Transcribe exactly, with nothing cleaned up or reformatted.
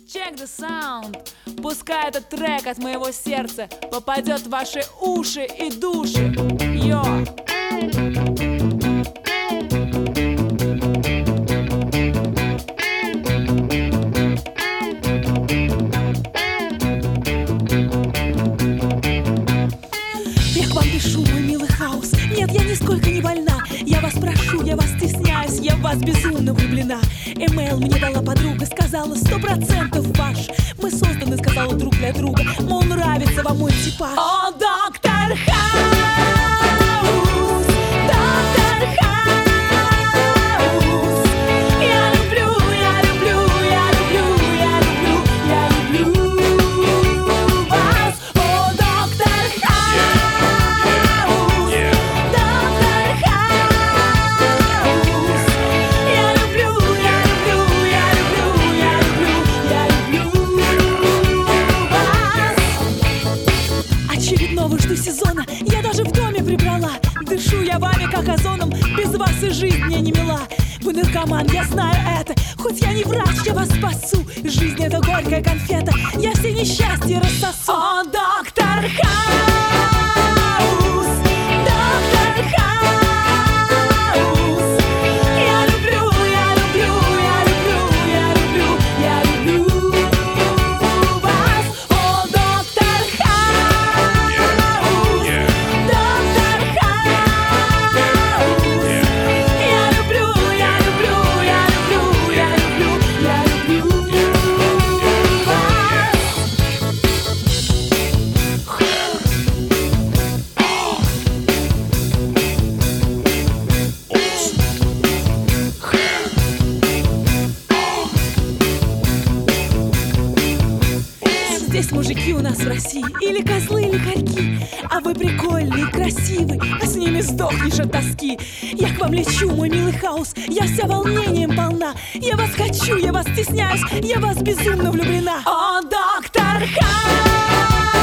Check the sound. Пускай этот трек от моего сердца попадет в ваши уши и души. Йо! Я к вам пишу, мой милый хаос. Нет, я нисколько не больна. Я вас прошу, я вас стесняюсь, я в вас безумно влюблена. Эмейл мне дала подруга, сказала, сто процентов ваш. Мы созданы, сказала, друг для друга. Мол, нравится вам мой типаж. О, доктор Хаус, доктор Хаус, я люблю, я люблю, я люблю, я люблю, я люблю вас. О, доктор Хаус, доктор Хаус, я люблю, я люблю, я люблю, я люблю, я люблю вас. Очередного жду сезона. Я даже в доме прибрала. Дышу я вами, как озоном. Без вас и жизнь мне не мила. Вы наркоман, я знаю это. Хоть я не врач, я вас спасу. Жизнь — это горькая конфета. Я все несчастья рассосу. О, доктор Хаус, доктор Хаус, я люблю, я люблю, я люблю, я люблю, я люблю вас. О, доктор Хаус, доктор Хаус, я люблю, я люблю, я люблю, я люблю, я люблю вас. Здесь мужики у нас в России или козлы, или хорьки. А вы прикольный, красивый, а с ними сдохнешь от тоски. Я к вам лечу, мой милый хаос. Я вся волнением полна. Я вас хочу, я вас стесняюсь. Я в вас безумно влюблена. О, доктор Хаус,